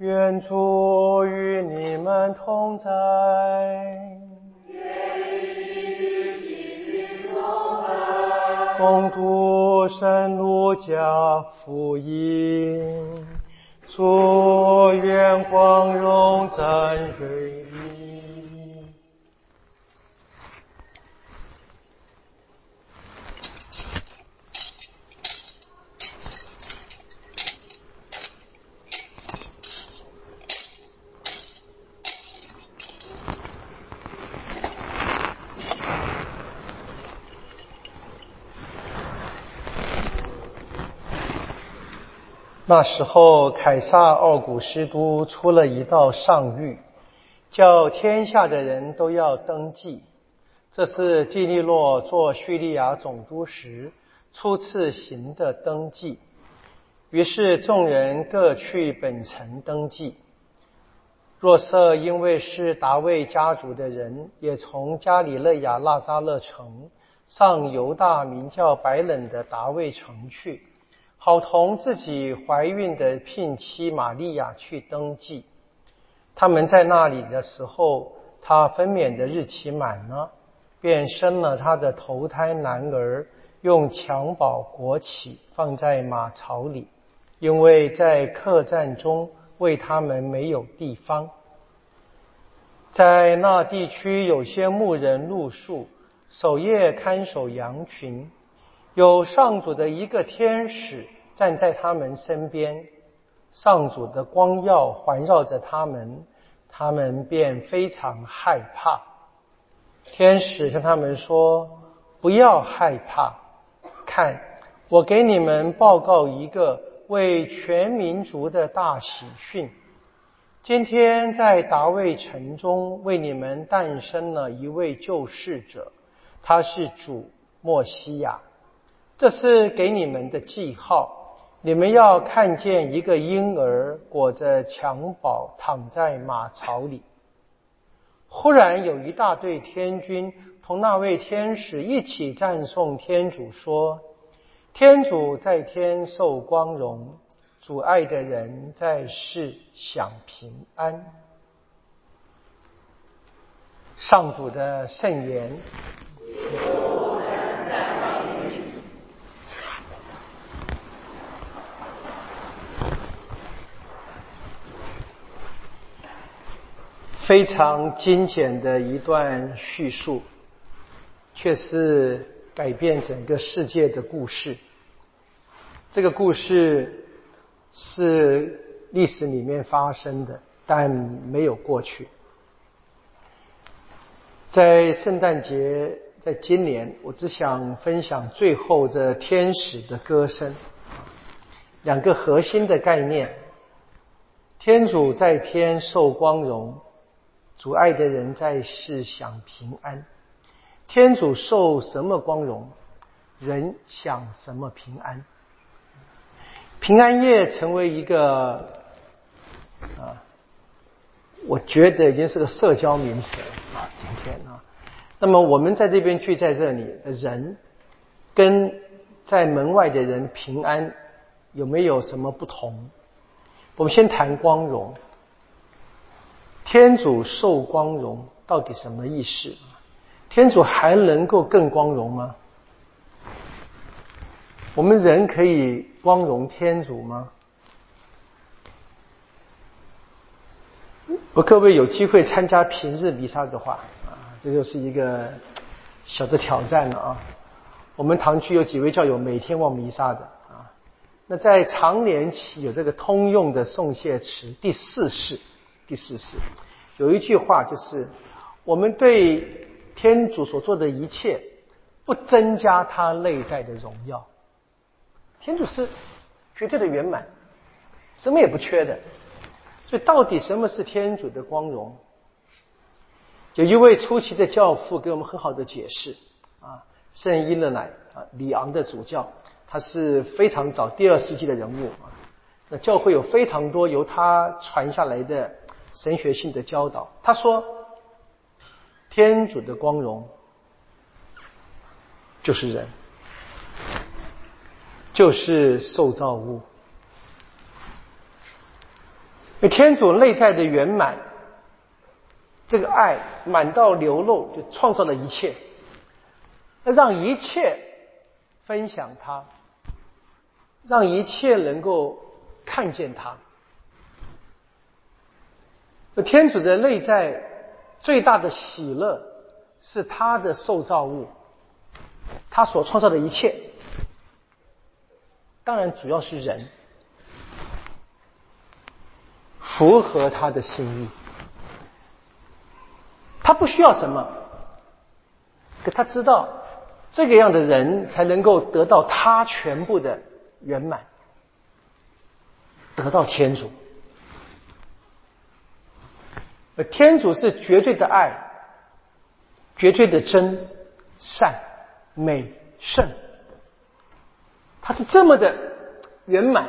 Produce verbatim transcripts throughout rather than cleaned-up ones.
愿主与你们同在。 愿与你心同在。 恭读圣路加福音。主愿光荣赞归你。那时候，凯撒奥古斯都出了一道上谕，叫天下的人都要登记。这是基利诺做叙利亚总督时初次行的登记。于是众人各去本城登记。若瑟因为是大卫家族的人，也从加里肋亚纳匝勒城上犹大名叫白冷的达味城去，好同自己怀孕的聘妻玛利亚去登记。他们在那里的时候，他分娩的日期满了，便生了他的头胎男儿，用襁褓裹起，放在马槽里，因为在客栈中为他们没有地方。在那地区有些牧人露宿，守夜看守羊群，有上主的一个天使站在他们身边，上主的光耀环绕着他们，他们便非常害怕。天使向他们说：不要害怕，看，我给你们报告一个为全民族的大喜讯。今天在达味城中为你们诞生了一位救世者，他是主默西亚。这是给你们的记号，你们要看见一个婴儿裹着襁褓躺在马槽里。忽然有一大队天军同那位天使一起赞颂天主，说：天主在天受光荣，主爱的人在世享平安。上主的圣言。非常精简的一段叙述，却是改变整个世界的故事。这个故事是历史里面发生的，但没有过去。在圣诞节，在今年，我只想分享最后这天使的歌声，两个核心的概念：天主在天受光荣，主爱的人在世享平安。天主受什么光荣，人享什么平安。平安夜成为一个啊，我觉得已经是个社交名词了啊，今天啊。那么我们在这边聚在这里的人，跟在门外的人平安有没有什么不同？我们先谈光荣。天主受光荣到底什么意思？天主还能够更光荣吗？我们人可以光荣天主吗？我各位有机会参加平日弥撒的话啊，这就是一个小的挑战了啊。我们堂区有几位教友每天望弥撒的啊。那在常年期有这个通用的颂谢词第四世，第四世有一句话，就是我们对天主所做的一切不增加他内在的荣耀。天主是绝对的圆满，什么也不缺的。所以到底什么是天主的光荣？有一位初期的教父给我们很好的解释啊，圣伊勒乃啊，里昂的主教，他是非常早第二世纪的人物啊。那教会有非常多由他传下来的神学性的教导。他说，天主的光荣就是人，就是受造物。 因为天主内在的圆满，这个爱满到流露，就创造了一切，那让一切分享它，让一切能够看见它。天主的内在最大的喜乐是他的受造物，他所创造的一切，当然主要是人，符合他的心意。他不需要什么，可他知道这个样的人才能够得到他全部的圆满，得到天主。而天主是绝对的爱，绝对的真、善、美、圣，他是这么的圆满，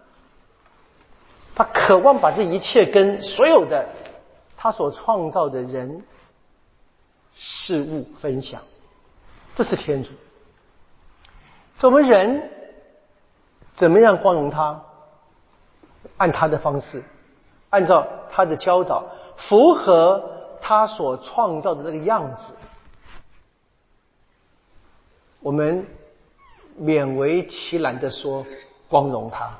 他渴望把这一切跟所有的他所创造的人事物分享，这是天主。所以我们人怎么样光荣他，按他的方式，按照他的教导，符合他所创造的这个样子，我们勉为其难地说光荣他。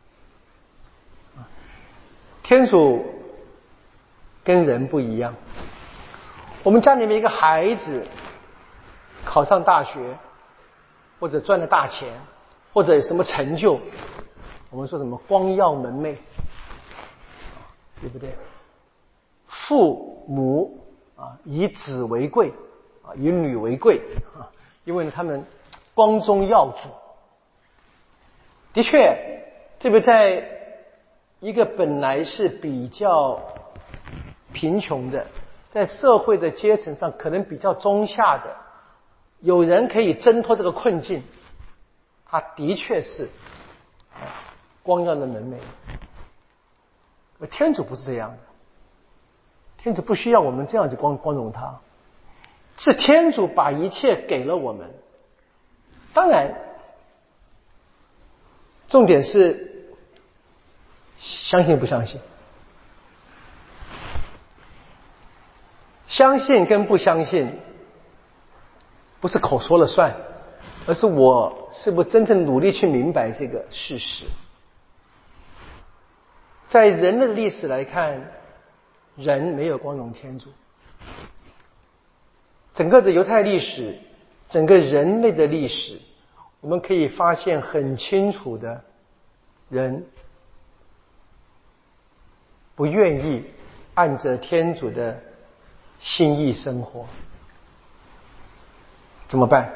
天主跟人不一样，我们家里面一个孩子考上大学，或者赚了大钱，或者有什么成就，我们说什么光耀门楣，对不对？父母啊，以子为贵啊，以女为贵啊，因为他们光宗耀祖。的确，这个在一个本来是比较贫穷的，在社会的阶层上可能比较中下的，有人可以挣脱这个困境，他的确是光耀的门楣。天主不是这样的，天主不需要我们这样子光光荣他，是天主把一切给了我们。当然重点是相信不相信，相信跟不相信不是口说了算，而是我是不是真正努力去明白这个事实。在人类的历史来看，人没有光荣天主。整个的犹太历史，整个人类的历史，我们可以发现很清楚的，人不愿意按着天主的心意生活，怎么办？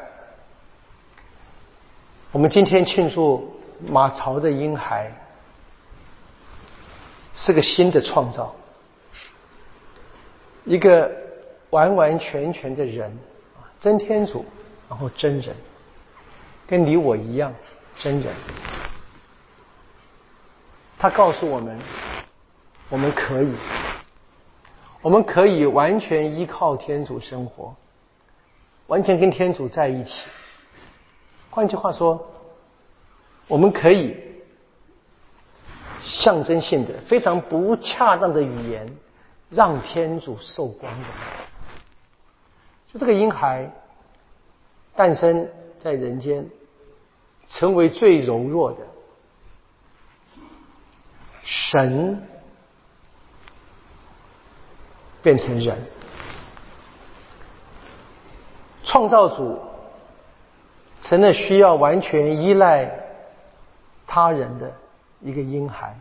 我们今天庆祝马槽的婴孩，是个新的创造，一个完完全全的人，真天主，然后真人，跟你我一样真人。他告诉我们，我们可以我们可以完全依靠天主生活，完全跟天主在一起。换句话说，我们可以象征性的非常不恰当的语言让天主受光荣。就这个婴孩诞生在人间，成为最柔弱的，神变成人，创造主成了需要完全依赖他人的一个婴孩。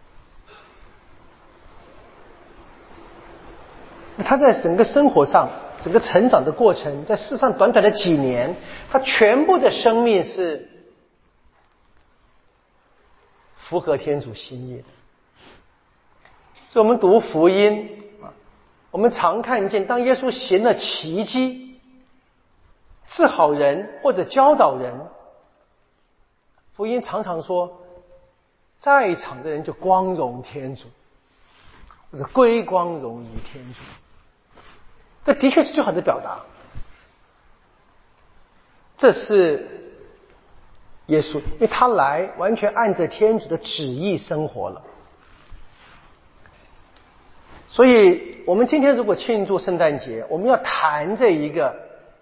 他在整个生活上，整个成长的过程，在世上短短的几年，他全部的生命是符合天主心意的。所以我们读福音，我们常看见当耶稣行了奇迹，治好人或者教导人，福音常常说在场的人就光荣天主，或者归光荣于天主。这的确是最好的表达，这是耶稣，因为他来完全按着天主的旨意生活了。 所以我们今天如果庆祝圣诞节，我们要谈这一个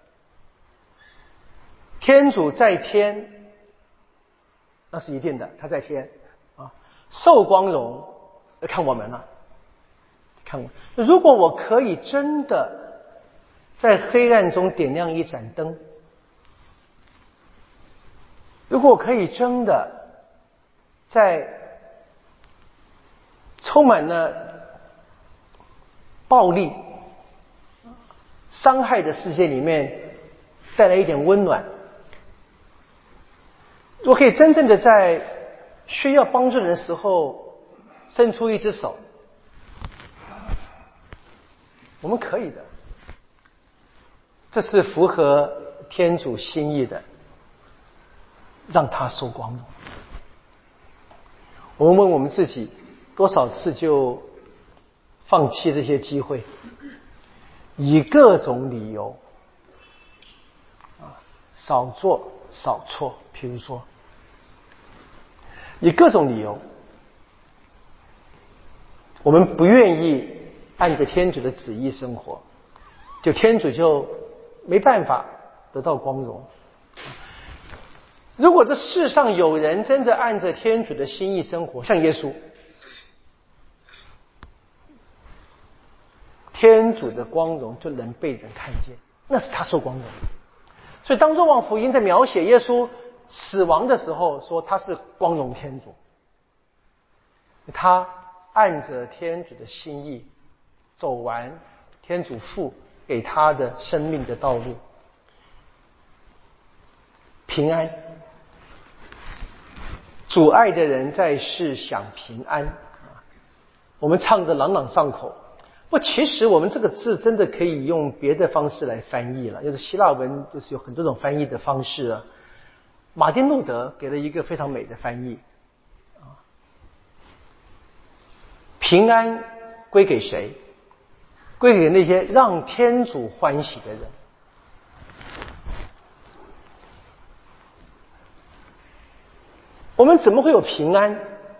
天主在天，那是一定的，他在天啊，受光荣，看我们了、啊，看我。如果我可以真的在黑暗中点亮一盏灯，如果我可以真的在充满了暴力、伤害的世界里面带来一点温暖，我可以真正的在需要帮助人的时候伸出一只手，我们可以的，这是符合天主心意的，让他受光荣。我们问我们自己，多少次就放弃这些机会，以各种理由啊，少做少错，譬如说以各种理由，我们不愿意按着天主的旨意生活，就天主就没办法得到光荣。如果这世上有人真正按着天主的心意生活，像耶稣，天主的光荣就能被人看见，那是他受光荣。所以当若望福音在描写耶稣死亡的时候，说他是光荣天主，他按着天主的心意走完天主父给他的生命的道路，平安。主爱的人在世享平安，我们唱得朗朗上口。不，其实我们这个字真的可以用别的方式来翻译了，就是希腊文就是有很多种翻译的方式啊。马丁路德给了一个非常美的翻译，平安归给谁？归给那些让天主欢喜的人。我们怎么会有平安？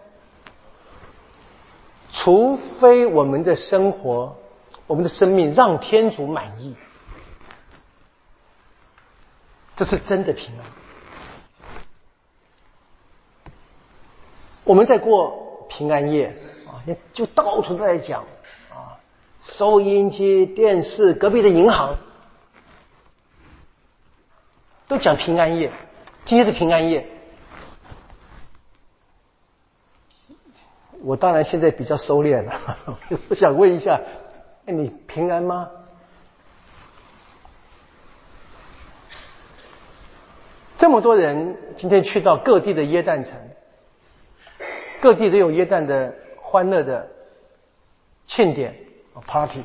除非我们的生活，我们的生命让天主满意，这是真的平安。我们在过平安夜啊，就到处都在讲啊，收音机、电视、隔壁的银行都讲平安夜。今天是平安夜，我当然现在比较收敛了，我是想问一下，哎，你平安吗？这么多人今天去到各地的耶诞城，各地都有耶诞的欢乐的庆典 party。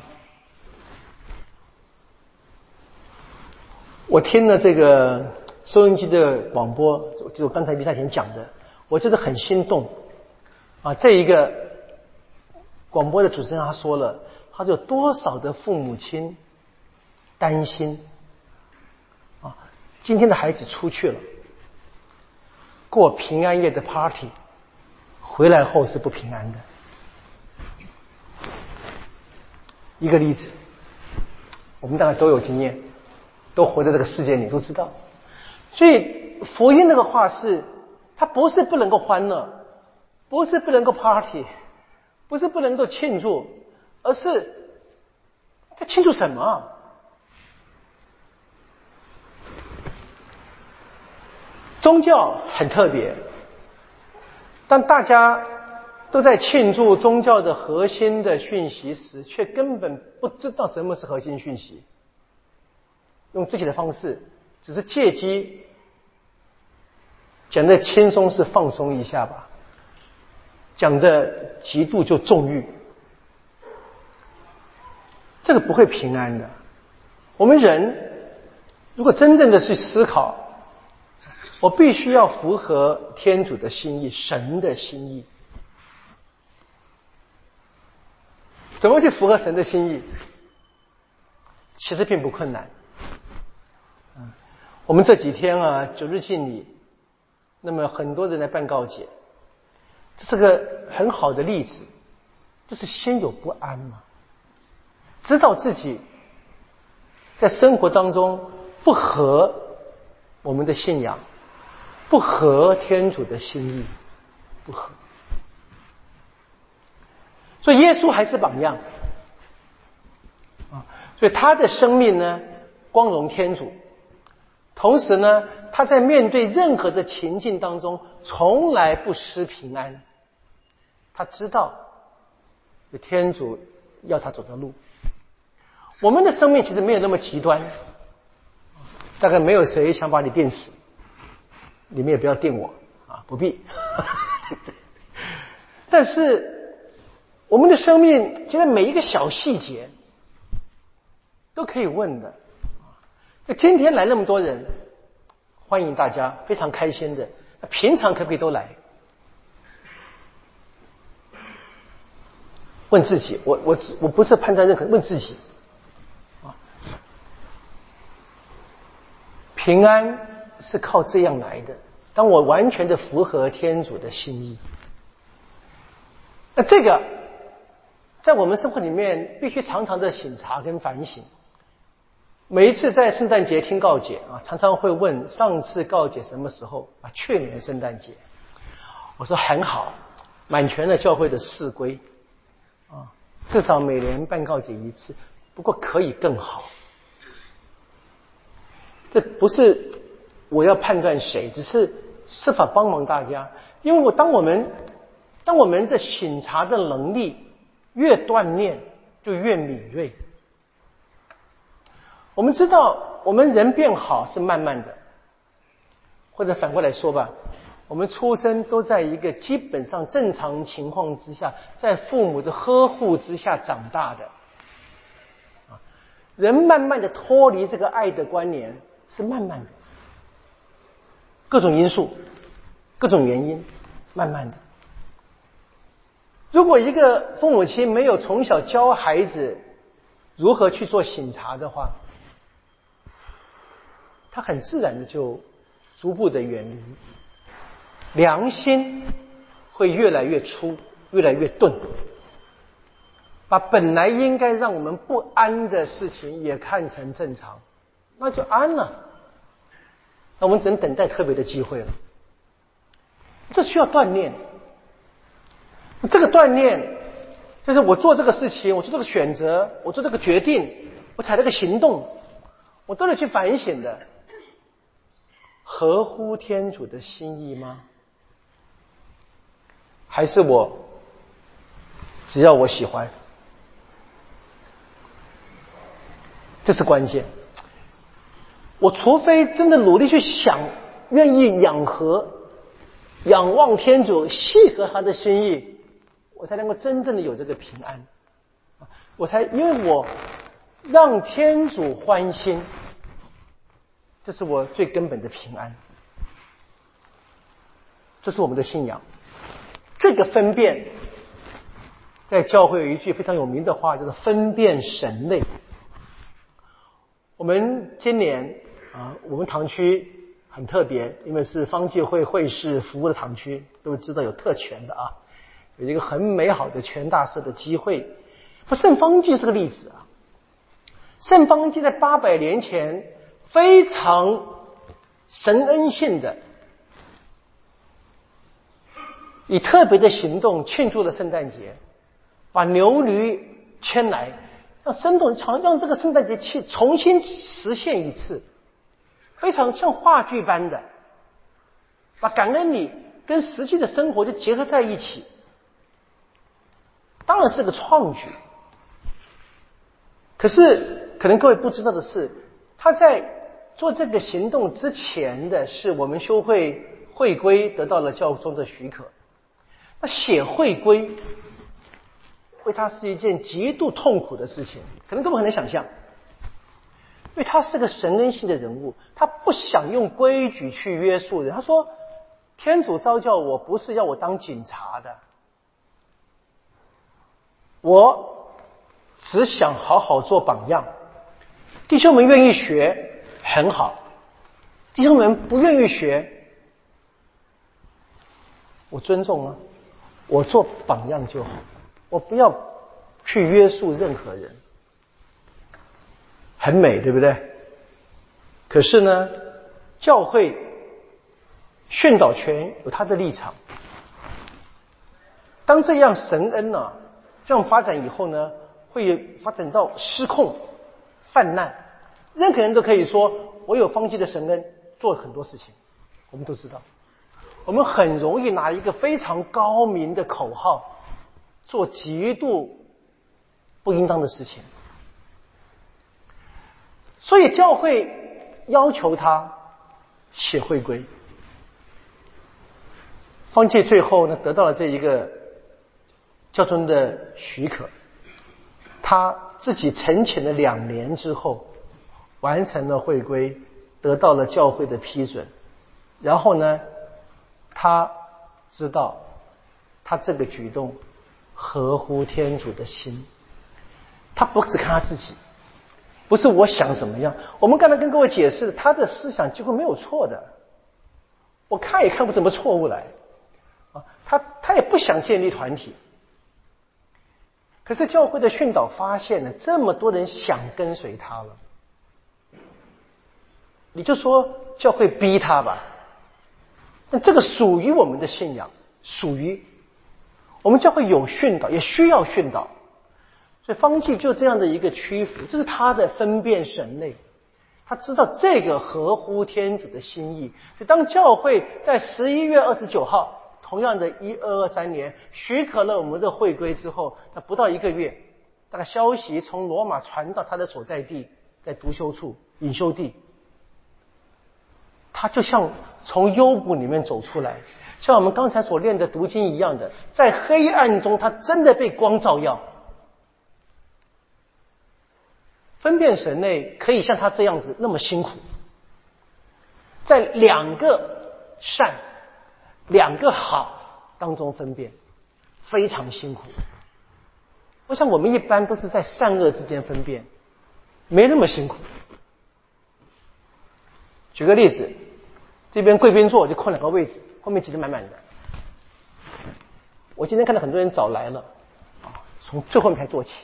我听了这个收音机的广播，就我刚才比赛前讲的，我觉得很心动啊！这一个广播的主持人他说了，他说有多少的父母亲担心啊，今天的孩子出去了，过平安夜的 party， 回来后是不平安的。一个例子，我们大概都有经验，都活在这个世界里，都知道。所以福音那个话是，它不是不能够欢乐，不是不能够 party， 不是不能够庆祝，而是在庆祝什么？宗教很特别，当大家都在庆祝宗教的核心的讯息时，却根本不知道什么是核心讯息。用自己的方式，只是借机讲的轻松是放松一下吧，讲的极度就纵欲，这个不会平安的。我们人如果真正的去思考，我必须要符合天主的心意，神的心意。怎么去符合神的心意？其实并不困难。嗯，我们这几天啊，九日敬礼，那么很多人来办告解，这是个很好的例子，就是心有不安嘛。 知道自己在生活当中不合我们的信仰，不合天主的心意，不合。所以耶稣还是榜样啊，所以他的生命呢光荣天主，同时呢他在面对任何的情境当中从来不失平安。他知道有天主要他走的路。我们的生命其实没有那么极端，大概没有谁想把你电死，你们也不要电我啊，不必但是我们的生命其实每一个小细节都可以问的。就今天来那么多人，欢迎大家，非常开心的。平常可不可以都来？问自己，我我我不是判断任何，问自己啊，平安是靠这样来的。当我完全的符合天主的心意，那这个在我们生活里面必须常常的省察跟反省。每一次在圣诞节听告解啊，常常会问上次告解什么时候啊？去年圣诞节。我说很好，满全了教会的誓规啊，至少每年办告解一次，不过可以更好。这不是我要判断谁，只是设法帮忙大家。因为我当我们当我们的省察的能力越锻炼，就越敏锐。我们知道我们人变好是慢慢的，或者反过来说吧，我们出生都在一个基本上正常情况之下，在父母的呵护之下长大的。人慢慢的脱离这个爱的观念是慢慢的，各种因素各种原因慢慢的。如果一个父母亲没有从小教孩子如何去做省察的话，他很自然的就逐步的远离，良心会越来越粗，越来越钝，把本来应该让我们不安的事情也看成正常，那就安了。那我们只能等待特别的机会了。这需要锻炼。这个锻炼就是我做这个事情，我做这个选择，我做这个决定，我采这个行动，我都得去反省的。合乎天主的心意吗？还是我只要我喜欢？这是关键。我除非真的努力去想，愿意仰合、仰望天主，契合他的心意，我才能够真正的有这个平安。我才因为我让天主欢心，这是我最根本的平安。这是我们的信仰。这个分辨，在教会有一句非常有名的话，就是分辨神类。我们今年啊，我们堂区很特别，因为是方济会会士服务的堂区，都知道有特权的啊，有一个很美好的全大赦的机会。不，圣方济是个例子啊。圣方济在八百年前非常神恩性的，以特别的行动庆祝了圣诞节，把牛驴牵来，让生动让这个圣诞节去重新实现一次，非常像话剧般的把感恩礼跟实际的生活就结合在一起。当然是个创举，可是可能各位不知道的是，他在做这个行动之前的是我们修会会规得到了教宗的许可。那写会规为他是一件极度痛苦的事情，可能根本很难想象。因为他是个神恩性的人物，他不想用规矩去约束人。他说天主召叫我不是要我当警察的，我只想好好做榜样。弟兄们愿意学很好，弟兄们不愿意学，我尊重啊，我做榜样就好，我不要去约束任何人。 很美，对不对？可是呢，教会训导权有它的立场。当这样神恩啊这样发展以后呢，会发展到失控泛滥，任何人都可以说我有方济的神恩，做很多事情。我们都知道，我们很容易拿一个非常高明的口号做极度不应当的事情。所以教会要求他写会规，方济最后呢得到了这一个教宗的许可，他自己沉潜了两年之后完成了会规，得到了教会的批准。然后呢，他知道他这个举动合乎天主的心，他不只看他自己，不是我想怎么样。我们刚才跟各位解释，他的思想几乎没有错的，我看也看不出什么错误来啊。他他也不想建立团体，可是教会的训导发现了这么多人想跟随他了，你就说教会逼他吧，但这个属于我们的信仰，属于我们教会有训导，也需要训导。所以方济就这样的一个屈服，这是他的分辨神类，他知道这个合乎天主的心意。所以当教会在十一月二十九号，同样的一二二三年许可了我们的会规之后，那不到一个月，大概消息从罗马传到他的所在地，在读修处隐修地，他就像从幽谷里面走出来，像我们刚才所练的读经一样的，在黑暗中他真的被光照耀。分辨神类可以像他这样子那么辛苦，在两个善两个好当中分辨，非常辛苦。我想我们一般都是在善恶之间分辨，没那么辛苦。举个例子，这边贵宾座就空两个位置，后面挤得满满的。我今天看到很多人早来了，从最后一排坐起。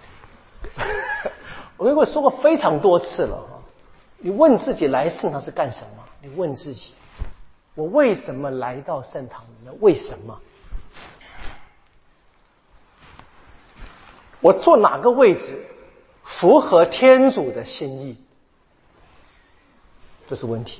我跟各位说过非常多次了，你问自己来圣堂是干什么？你问自己，我为什么来到圣堂里面？为什么？我坐哪个位置符合天主的心意？这是问题。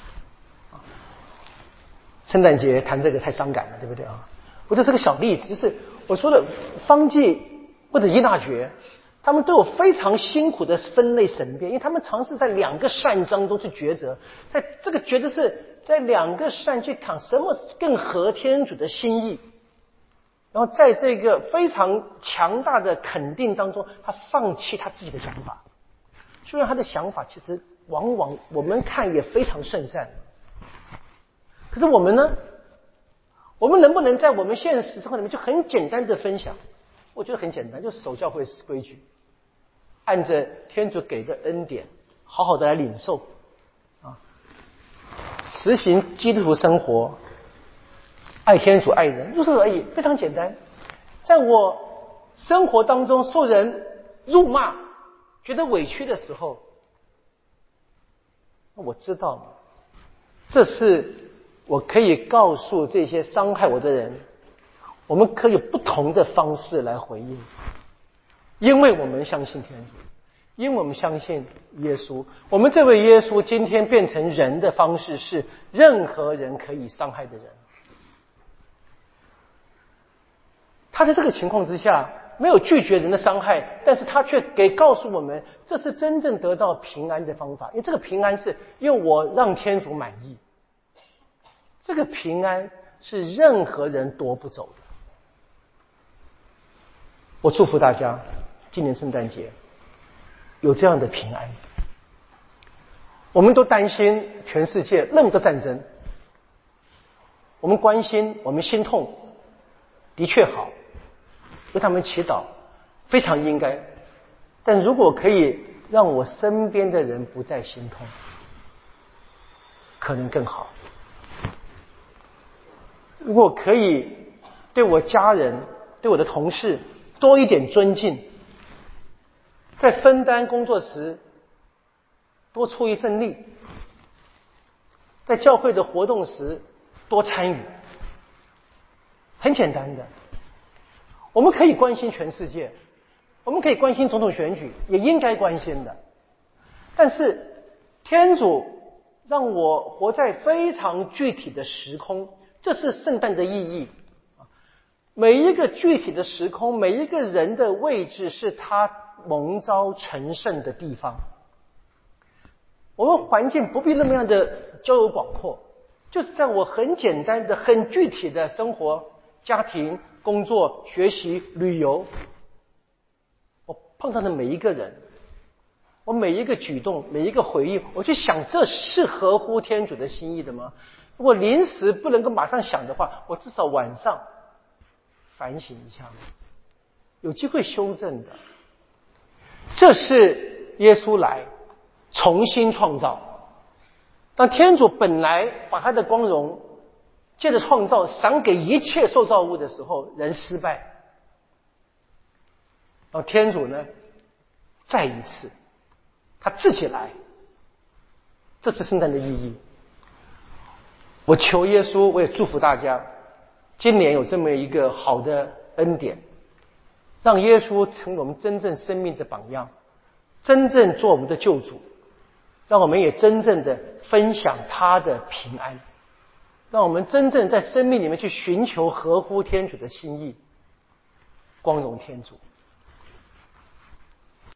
圣诞节谈这个太伤感了，对不对啊？我这是个小例子，就是我说的方济或者依纳爵，他们都有非常辛苦的分类神辨，因为他们尝试在两个善当中去抉择，在这个抉择是在两个善去看什么更合天主的心意，然后在这个非常强大的肯定当中，他放弃他自己的想法，虽然他的想法其实往往我们看也非常圣善，可是我们呢？我们能不能在我们现实生活里面就很简单的分享？我觉得很简单，就是守教会规矩，按着天主给的恩典，好好的来领受啊，实行基督徒生活，爱天主爱人，如此而已，非常简单。在我生活当中受人辱骂，觉得委屈的时候，我知道这是我可以告诉这些伤害我的人，我们可以不同的方式来回应，因为我们相信天主，因为我们相信耶稣。我们这位耶稣今天变成人的方式是任何人可以伤害的人。他在这个情况之下没有拒绝人的伤害，但是他却给告诉我们，这是真正得到平安的方法。因为这个平安是因为我让天主满意，这个平安是任何人夺不走的。我祝福大家今年圣诞节有这样的平安。我们都担心全世界那么多战争，我们关心，我们心痛，的确好，为他们祈祷非常应该。但如果可以让我身边的人不再心痛，可能更好。如果可以对我家人，对我的同事多一点尊敬，在分担工作时多出一份力，在教会的活动时多参与。很简单的，我们可以关心全世界，我们可以关心总统选举，也应该关心的。但是天主让我活在非常具体的时空，这是圣诞的意义。每一个具体的时空，每一个人的位置是他蒙召成圣的地方。我们环境不必那么样的交友广阔，就是在我很简单的很具体的生活、家庭、工作、学习、旅游，我碰到的每一个人，我每一个举动，每一个回应，我去想，这是合乎天主的心意的吗？如果临时不能够马上想的话，我至少晚上反省一下，有机会修正的。这是耶稣来重新创造。当天主本来把他的光荣借着创造赏给一切受造物的时候，人失败。然后天主呢，再一次他自己来，这是圣诞的意义。我求耶稣，我也祝福大家，今年有这么一个好的恩典，让耶稣成为我们真正生命的榜样，真正做我们的救主，让我们也真正的分享他的平安，让我们真正在生命里面去寻求合乎天主的心意，光荣天主。